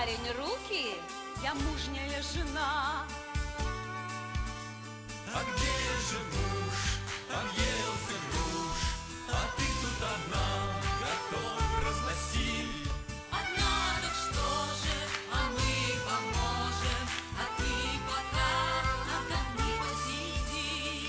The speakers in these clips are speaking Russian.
парень руки, я мужняя жена. А где же муж? Объелся груш, а ты тут одна, готов разносить. Одна, так что же, а мы поможем, а ты пока отдохни, посиди.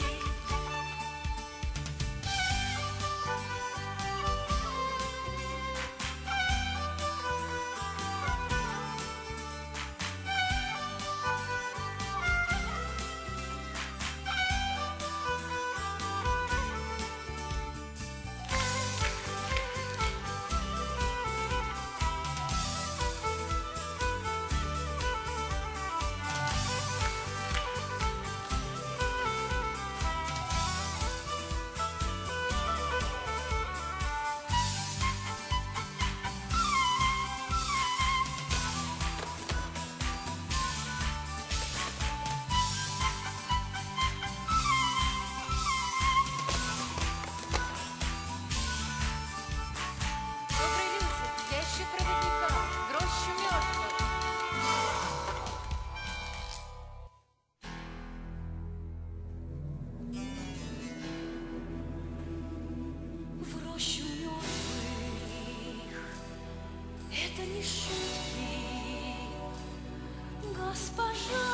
Это не шутки, госпожа,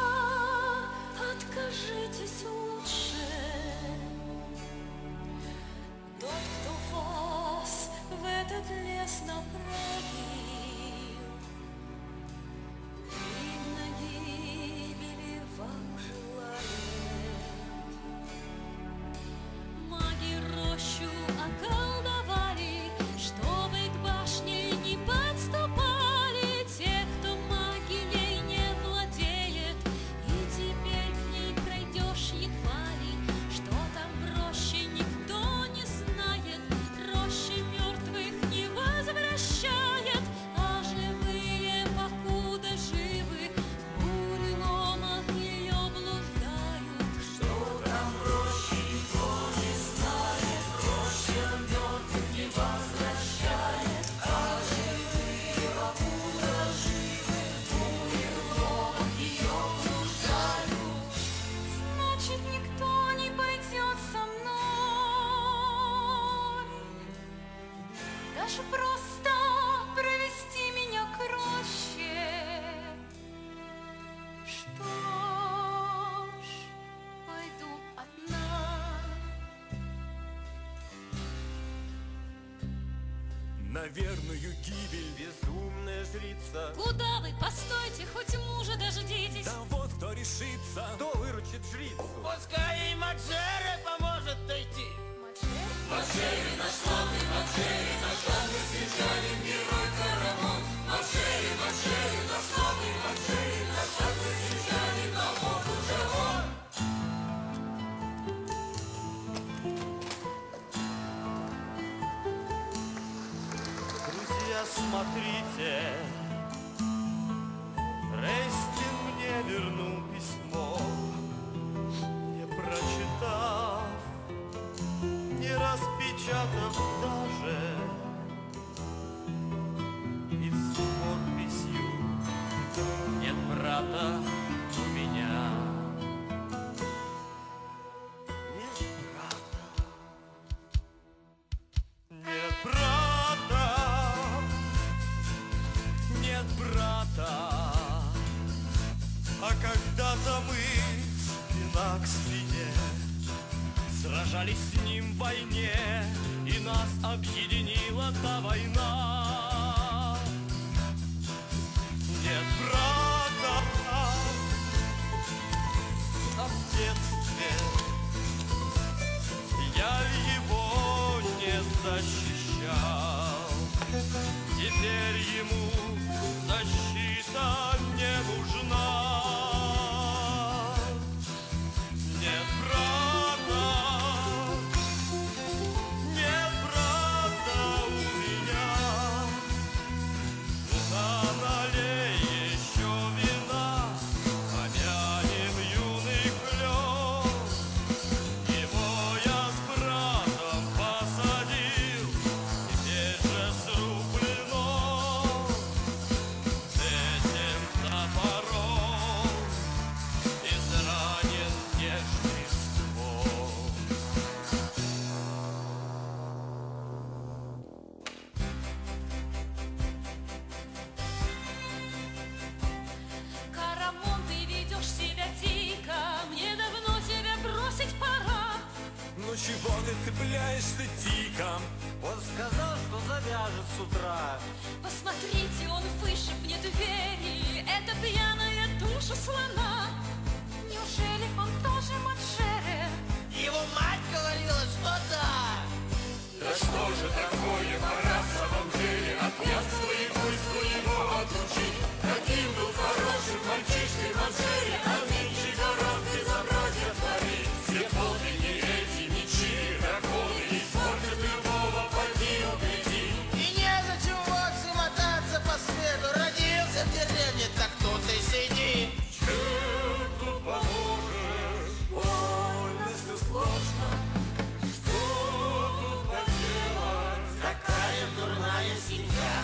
откажитесь лучше. Тот, кто вас в этот лес направил, видно, гибели вам желает. Маги рощу околдовали, чтобы к башне не подступали те, кто магией не владеет. И теперь к ней пройдешь едва ли, что там в роще никто не знает. Роща мертвых не возвращает, а живые, покуда живы, в буреломах ее блуждают. Что там в роще, никто не знает, роща мертвых не возвращает, а живые, покуда живы, в буреломах ее блуждают. Значит, никто не пойдет со мной, даже просто провести меня к роще. Что ж, пойду одна. На верную гибель безумная жрица. Куда вы? Постойте, хоть мужа дождитесь. Да вот кто решится, кто выручит жрицу. Пускай ей Маджере поможет дойти. Маджери нашла ты, Маджери нашла ты, священник герой Карамон. Маджери, Маджери нашла ты, Маджери нашла ты, священник, а вот уже он. Друзья, смотрите, Рейстлин мне вернул письмо, не прочитав, не распечатав даже, и с подписью «Нет брата у меня». Нет брата. Нет брата, нет брата, а когда-то мы спина к спине сражались с ним в войне, и нас объединила та война. Нет брата, а в детстве я его не защищал. Теперь ему защита не нужна. Нет брата, нет брата у меня. Жена, налей еще вина, помянем юный клен. Его я с братом посадил, теперь же срублено. ты цепляешься тиком? Он сказал, что завяжет с утра. Посмотрите, он вышибнет двери. Это пьяная душа слона. Неужели он тоже Маджере? Его мать говорила, что да. Да что же такое, пора в самом деле от пьянства и буйства его отлучить. Каким был хорошим мальчишкой Маджери, а нынче гораздо безобразия творит. Все полдни эти мечи, драконы испортят любого, поди угляди. И незачем вовсе мотаться по свету. Родился в деревне, так тут и сиди. Чем тут поможешь? Больно, все сложно. Что тут поделать? Такая дурная семья.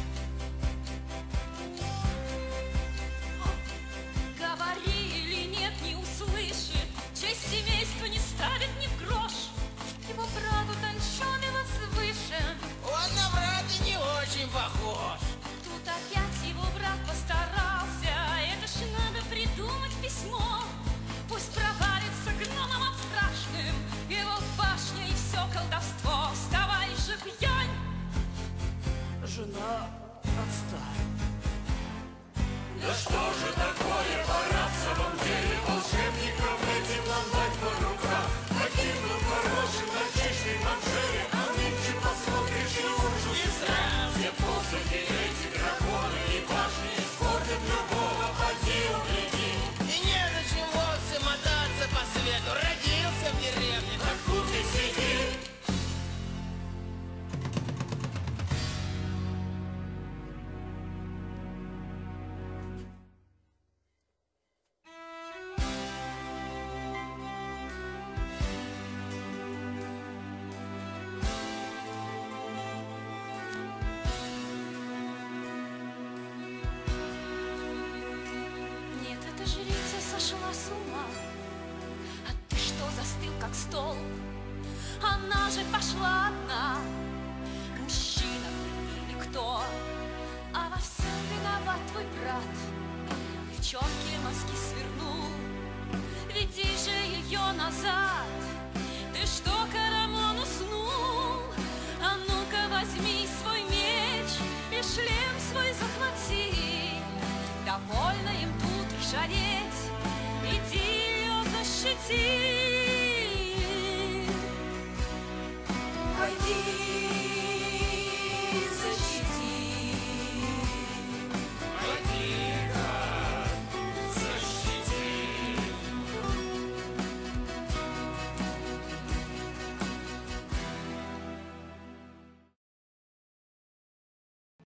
Говори или нет, не услышит. Честь семейства не ставит ни в грош. Его брат утончен и возвышен. Он на брата не очень похож. Тут опять его брат постарался. Это ж надо придумать письмо. Пусть провалится гномом страшным его башня и все колдовство. Вставай же, пьянь! Жена, отстань. Да что же такое, пора в самом деле волшебников этим ломать по рукам. Каким был хорошим мальчишкой Маджери, а нынче посмотришь и ужас и страх. Все посохи эти драконы и башни испортят любого, поди угляди. И незачем вовсе мотаться по свету. Родился в деревне, так тут и сиди. Нет, эта жрица сошла с ума. А ты что застыл, как стол? Она же пошла одна. Мужчина ты или кто? А во всем виноват твой брат. Девчонке мозги свернул. Веди же ее назад. Ты что, Карамон, уснул? А ну-ка возьми свой меч и шлем свой захвати. Довольно им тут ржаветь, иди ее защити. Пойди